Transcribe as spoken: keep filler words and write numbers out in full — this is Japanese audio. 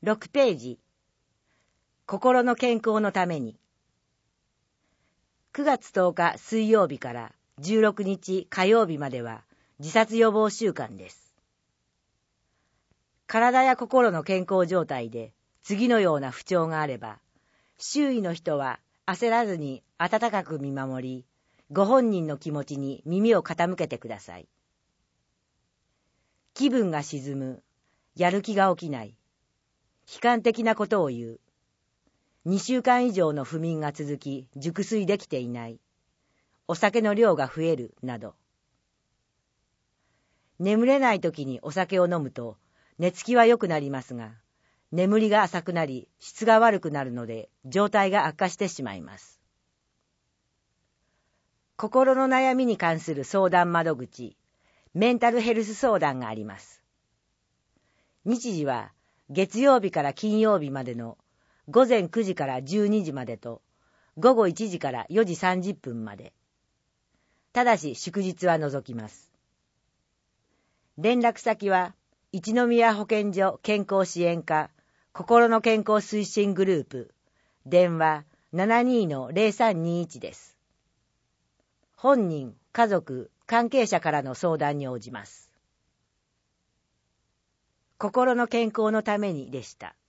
ろくページ、心の健康のために。くがつとおか水曜日からじゅうろくにち火曜日までは自殺予防週間です。体や心の健康状態で次のような不調があれば、周囲の人は焦らずに温かく見守り、ご本人の気持ちに耳を傾けてください。気分が沈む、やる気が起きない、悲観的なことを言う、にしゅうかん以上の不眠が続き熟睡できていない、お酒の量が増えるなど。眠れない時にお酒を飲むと寝つきは良くなりますが、眠りが浅くなり質が悪くなるので状態が悪化してしまいます。心の悩みに関する相談窓口、メンタルヘルス相談があります。日時は月曜日から金曜日までのごぜんくじからじゅうにじまでとごごいちじからよじさんじゅっぷんまで。ただし祝日は除きます。連絡先は一宮保健所健康支援課心の健康推進グループ、電話 ななにーのぜろさんにいち です。本人、家族、関係者からの相談に応じます。心の健康のためにでした。